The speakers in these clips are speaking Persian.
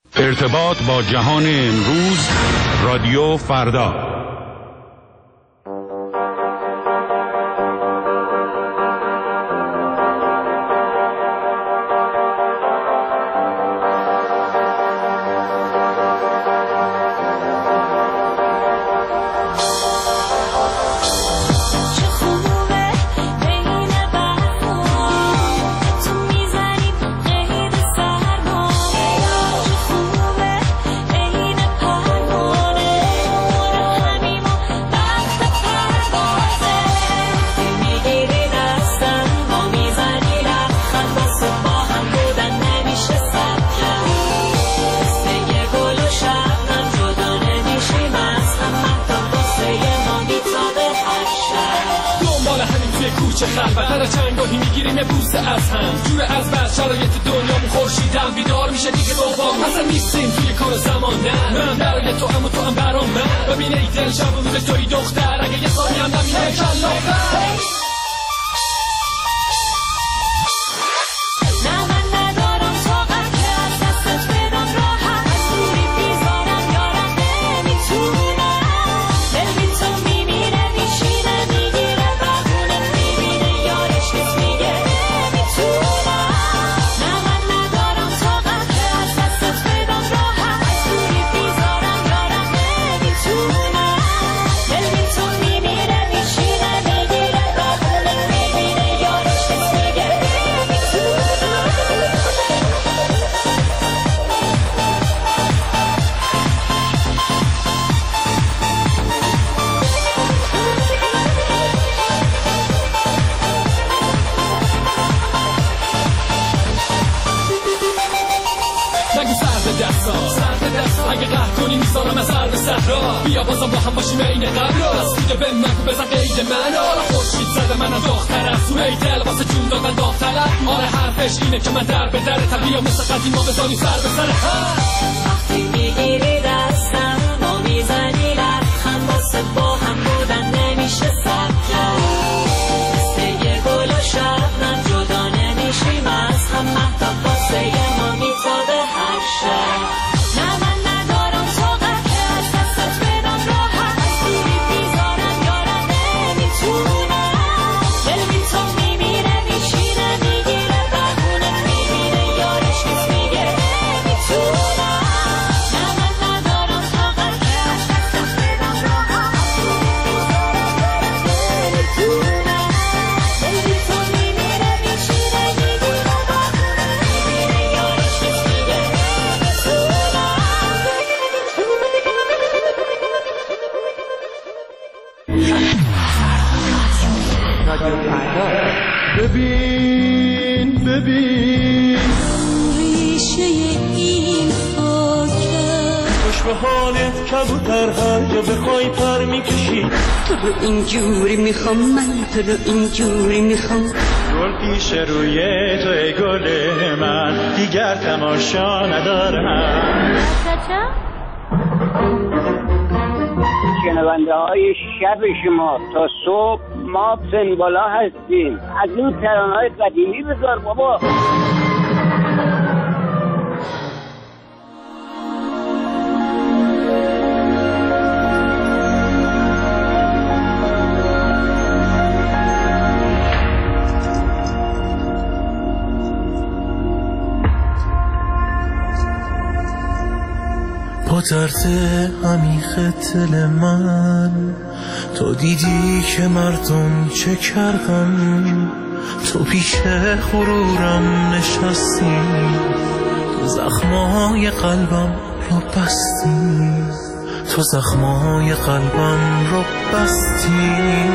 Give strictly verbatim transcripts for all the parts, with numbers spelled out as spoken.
ارتباط با جهان امروز، رادیو فردا. چه خلوت در چنگاهی میگیریم بوسه از هم، جور از بس شرایط دنیامون خورشیدم بیدار میشه دیگه دوبام، اصلا نیستیم توی کار زمان. نه من برای تو اما تو هم برام من، ببین ای دل شب و روز توی دختر، اگه یه ثانی هم نبینه کلاغر. اگه قهر کنی میذارم از عرض صحرا، بیا بازم با هم باشیم این قبرا، از دیگه به من بزن قید من. آره خورشید زده منم داغ‌تر از تو، ای دل واسه جون دادن داغ‌تر. آره حرفش اینه که من در به در بیا مثل قدیم ما بزنی سر به سر. وقتی میگیری دستم ما میزنی لبخند، واسه با هم بودن نمیشه صبر کرد، مثل یه گل و شبنم جدا نمیشیم از هم، مهتاب واسه ما میتابه هر شب. ببین ببین ریشه این خاکه، خوش به حالت کبوتر هر جا بخوای پر میکشی. تو رو اینجوری میخوام من، تو رو اینجوری میخوام. گل پیش روی تو ای گل من، دیگر تماشا ندارم. شنونده های شب شما تا صبح ما سنبالا هستیم. از این ترانه‌های قدیمی بذار بابا. با درد عمیق دل من تو دیدی که مردم چه کردن، تو پیش غرورم نشستی، تو زخمای قلبم رو بستی، تو زخمای قلبم رو بستی.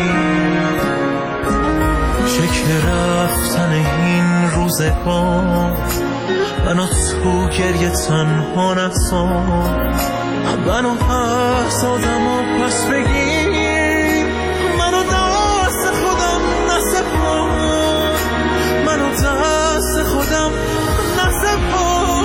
شکل رفتن این روزگار منو تو گریه تنها نذار، منو پس آدم و پس بگیر، منو دست خودم نسپار، منو دست خودم نسپار.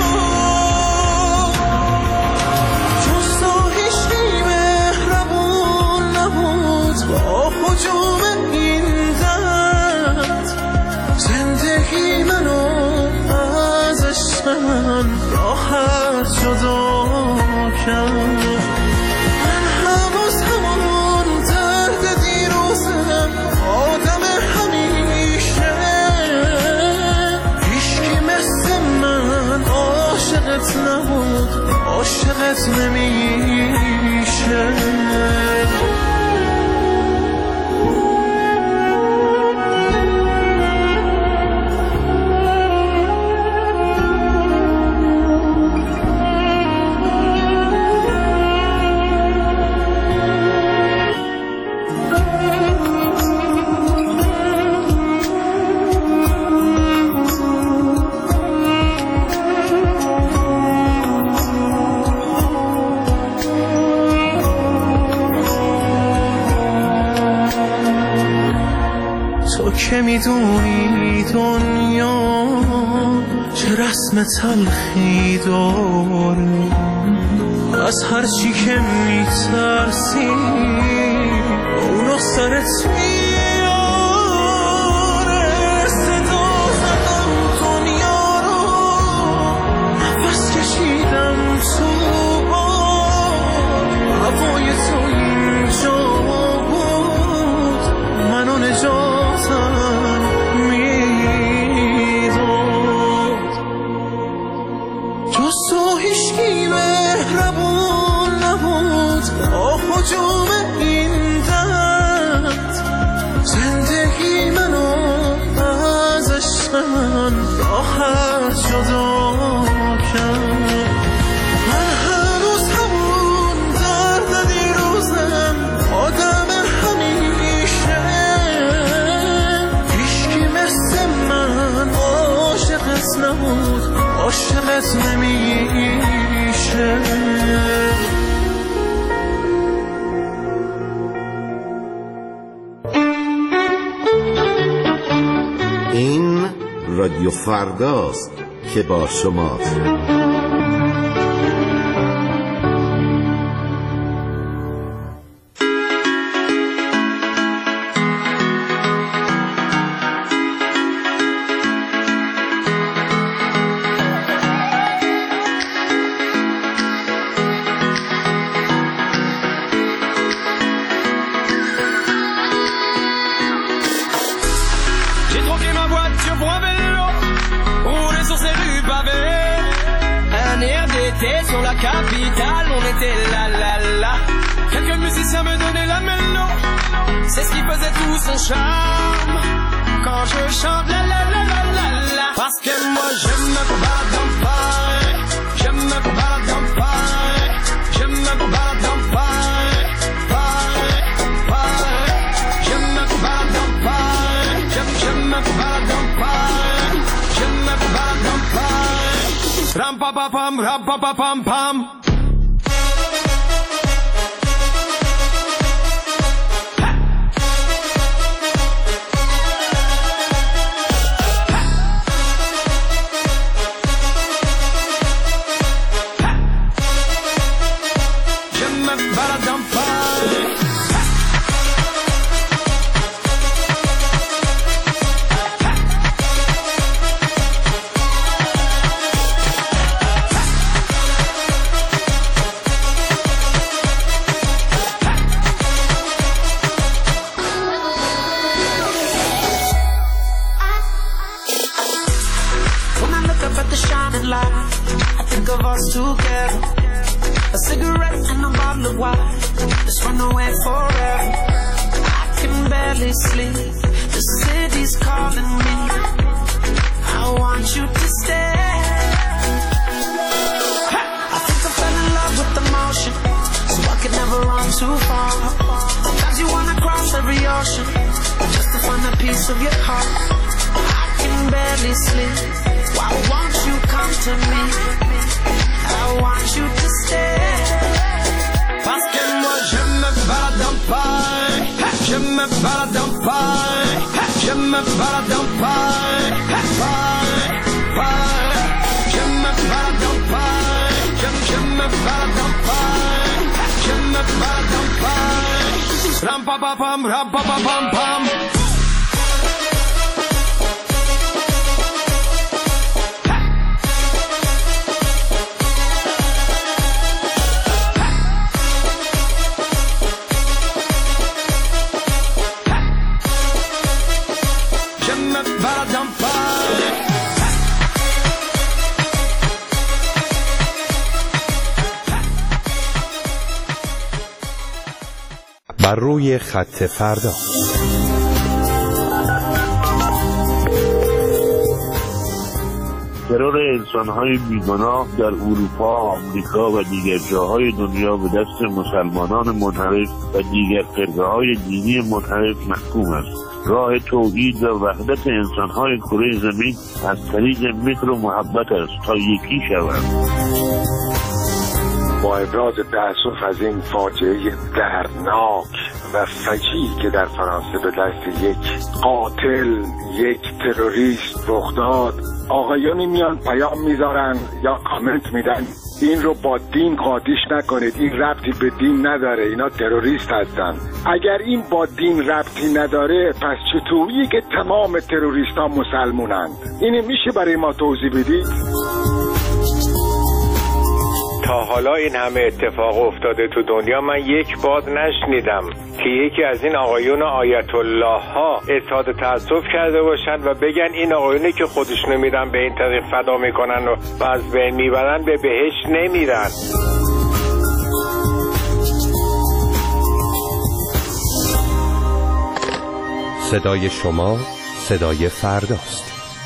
چون ساهیشی مهربون نبود با حجوم این درد، زندگی منو ازش من راحت شد عاشقت نبود عاشقت نمیشه. که میدونی دنیا چه رسم تلخی داره، از هر چی که میترسی اونو سرت میاره. صدا زدم دنیا رو نفس کشیدم تو بار، هوای تو اینجا بود منو نجاتم حجوم این درد. زندگی منو ازش من راحت جدا کرد. من هنوز همون درد دیروزم، آدم همیشه. هیچکی مثل من عاشقت نبود عاشقت نمیشه. رادیو فرداست که با شماست. Sur la capitale, on était là, là, là. Quelques musiciens me donnaient la mélo. C'est ce qui faisait tout son charme. Quand je chante la, la, la, la, la, la. Parce que moi je me balade dans Paris. Je me balade dans Paris. Je me balade dans Paris. Paris, Paris. Je me balade dans Paris. Je, je me balade dans Paris. Je me balade dans Paris. Ram pa pa pam, ram pa pa pam pam. Je me balade dans Paris. Together, a cigarette and a bottle of wine. Let's run away forever. I can barely sleep. The city's calling me. I want you to stay. I think I fell in love with the motion, so I could never run too far. Sometimes you wanna cross every ocean just to find a piece of your heart. I can barely sleep. Why won't you come to me? I want you to stay. Parce que moi je me balade dans Paris. Je me balade dans Paris. Je me balade dans Paris. Paris, Paris. Je me balade dans Paris. Je, je me balade dans Paris. Je me balade dans Paris. Ram pa pa pam, ram pa pa pam pam. بر روی خط فردا. ترور انسان‌های بیگناه در اروپا، آمریکا و دیگر جاهای دنیا به دست مسلمانان منحرف و دیگر فرقه‌های دینی منحرف محکوم است. راه توحید و وحدت انسان‌های کره زمین از طریق مهر و محبت است تا یکی شوند. با ابراز تأسف از این فاجعه دردناک و فجیعی که در فرانسه به دست یک قاتل، یک تروریست رخ داد، آقایانی میان پیام میذارن یا کامنت میدن این رو با دین قاطیش نکنید، این ربطی به دین نداره، اینا تروریست هستن. اگر این با دین ربطی نداره پس چطوریه که تمام تروریست ها مسلمونند؟ اینو میشه برای ما توضیح بدید؟ تا حالا این همه اتفاق افتاده تو دنیا من یک بار نشنیدم که یکی از این آقایون آیت الله ها اظهار تأسف کرده باشن و بگن این آقایونی که خودشونو میرن به این طریق فدا میکنن و از بین میبرن به بهشت نمیرن. صدای شما صدای فرداست.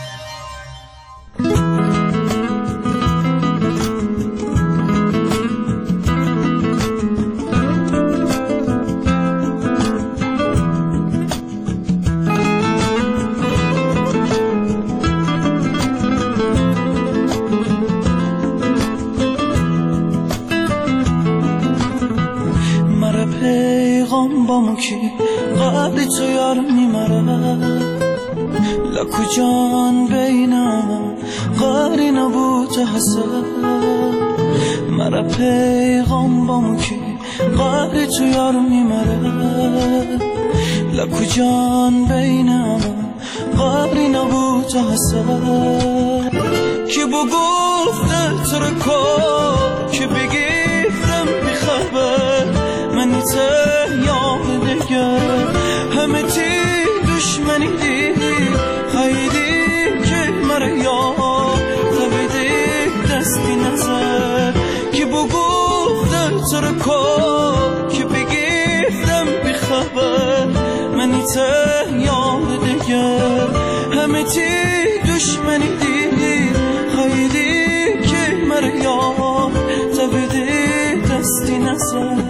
تو یار میمره لکو جان بینم قاری نبود حسد مرا پیغام بامو که قاری تو یار میمره لکو جان بینم قاری نبود حسد که بگفته تو رو کار که بگیفتم بخبر منی ته یاد دگر همه تی دشمنی دی خیلی که مرا یاد تبیده دستی نظر که بگفتم تو رو کار که بگیفتم بخبر منی ته یاد دگر همه تی دشمنی دی خیلی که مرا یاد تبیده دستی نظر.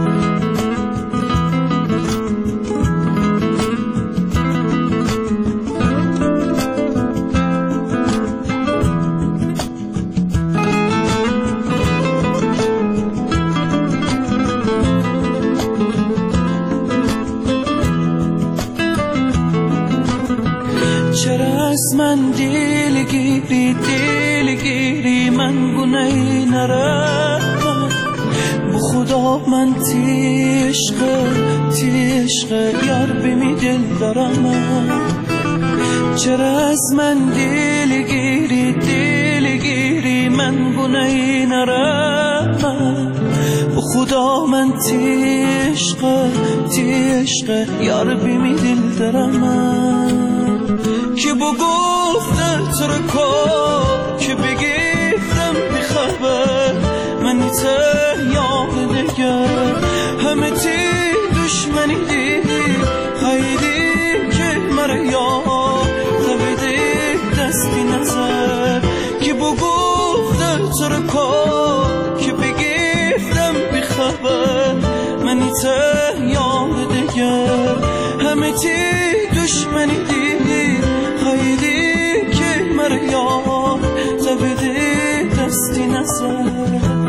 من دیلگیری دیلگیری من گناهی نرم به خدا من تیشق تیشق یار بمی دل دارم چرا از من دیلگیری دیلگیری من گناهی نرم به خدا من تیشق تیشق یار بمی دل دارم که بگفتم تو رو کار که بگیفتم بخبر منی ته یاد دگر همه تی دشمنی دی خیلی که مرا یاد تبیده دستی نظر که بگفتم تو رو کار که بگیفتم بخبر منی ته یاد دگر همه تی دشمنی دی خیلی که مرا یاد تبیده دستی نظر.